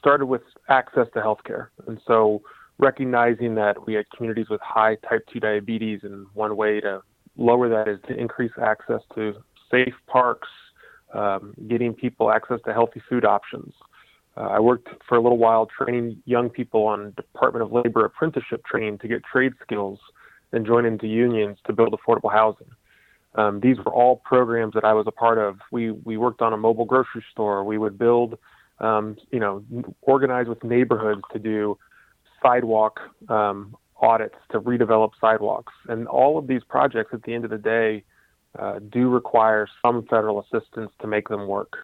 started with access to healthcare. And so recognizing that we had communities with high type 2 diabetes, and one way to lower that is to increase access to safe parks, getting people access to healthy food options. I worked for a little while training young people on Department of Labor apprenticeship training to get trade skills and join into unions to build affordable housing. These were all programs that I was a part of. We worked on a mobile grocery store. We would build, organize with neighborhoods to do sidewalk audits to redevelop sidewalks. And all of these projects at the end of the day do require some federal assistance to make them work.